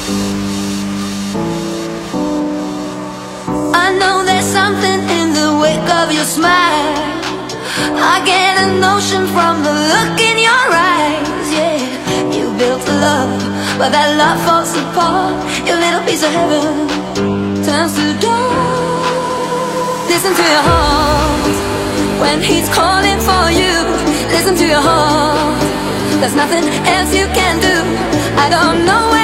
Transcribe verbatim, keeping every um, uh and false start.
I know there's something in the wake of your smile. I get a notion from the look in your eyes. Yeah, you built a love, but that love falls apart. Your little piece of heaven turns to dust. Listen to your heart when he's calling for you. Listen to your heart, there's nothing else you can do. I don't know where